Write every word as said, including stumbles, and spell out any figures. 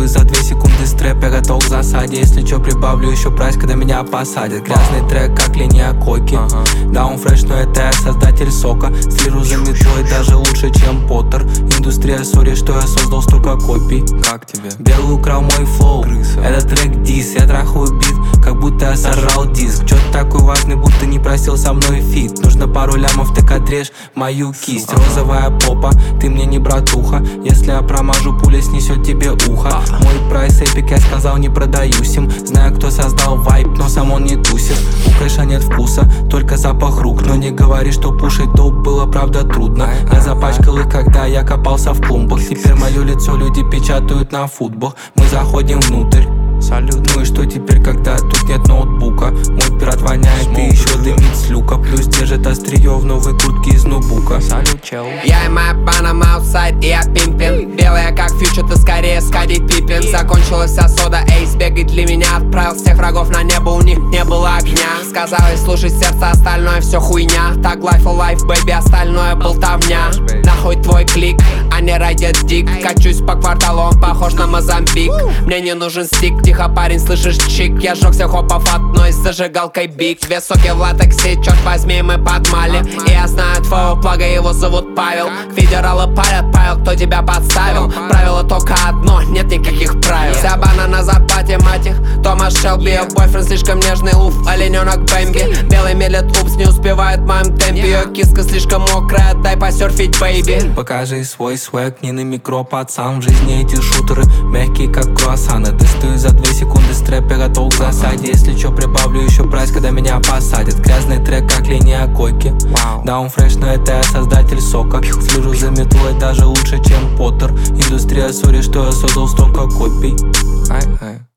Достаю за две секунды стрэп, я готов к засаде. Если чё, прибавлю еще прайс, когда меня посадят. Грязный трек, как линия коки. Да, он фреш, но это я создатель сока. Слежу за метлой даже лучше, чем Поттер. Индустрия, сори, что я создал столько копий. Как тебе? Белый украл мой флоу. Это трек дис, я трахаю бит, как будто я сожрал диск. Чё ты такой важный, будто не просил со мной фит. Нужно пару лямов, так отрежь мою кисть. Розовая попа, ты мне не братуха. Если я промажу, пуля снесет тебе ухо. Мой прайс эпик, я сказал, не продаюсь им. Знаю, кто создал вайп, но сам он не тусит. У крэша нет вкуса, только запах рук. Но не говори, что пушить топ было правда трудно. Я запачкал их, когда я копался в клумбах. Теперь мое лицо люди печатают на футбол. Мы заходим внутрь. Салют. Ну и что теперь, когда тут нет ноутбука? Мой пират воняет и еще дымит с люка. Плюс держит острие в новой куртке из ноутбука. Салют, чел. Я и моя панам аутсайд, и я пимпин. Белая как фьючер, ты скорее Скади Пиппин. Закончилась вся сода, эйс бегает для меня. Отправил всех врагов на небо, у них не было огня. Сказала, слушай сердце, остальное все хуйня. Так life for life, baby, остальное болтовня. Нахуй твой клик, а не райдет дик. Качусь по кварталу, он похож на Мозамбик. Мне не нужен стик, тихо, парень, слышишь чик. Я жёг всех хопов одной с зажигалкой биг. Две соки в латексе, черт возьми, мы подмали. И я знаю твоего плага, его зовут Павел. Федералы парят, Павел, кто тебя подставил? Правило только одно, нет никаких правил. Вся бана на зарплате, мать их. Томас Шелби, бойфренд слишком нежный, уф, олененок Бэмби. Белый мелет, упс, не успевает в моем темпе. Ее киска слишком мокрая, дай посерфить, бэйби. Покажи свой свэг, не на микро, пацан. В жизни эти шутеры мягкие, как круассаны. Достаю за две секунды стрэп, я готов к засаде. Если чё, прибавлю еще прайс, когда меня посадят. Грязный трек, как линия койки. Да, он фреш, но это я создатель сока. Слежу за метлой даже лучше, чем Поттер. Индустрия, сори, что я создал столько копий. Ай, ай.